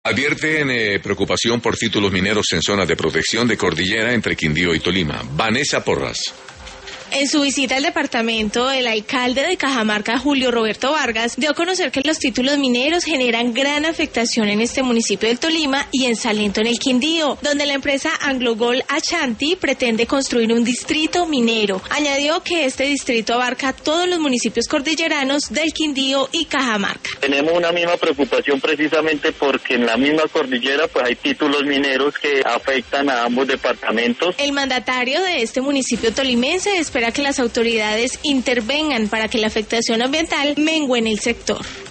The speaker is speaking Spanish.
Advierten preocupación por títulos mineros en zonas de protección de cordillera entre Quindío y Tolima. Vanessa Porras. En su visita al departamento, el alcalde de Cajamarca, Julio Roberto Vargas, dio a conocer que los títulos mineros generan gran afectación en este municipio del Tolima y en Salento, en el Quindío, donde la empresa AngloGold Ashanti pretende construir un distrito minero. Añadió que este distrito abarca todos los municipios cordilleranos del Quindío y Cajamarca. Tenemos una misma preocupación precisamente porque en la misma cordillera pues hay títulos mineros que afectan a ambos departamentos. El mandatario de este municipio tolimense espera que las autoridades intervengan para que la afectación ambiental mengue en el sector.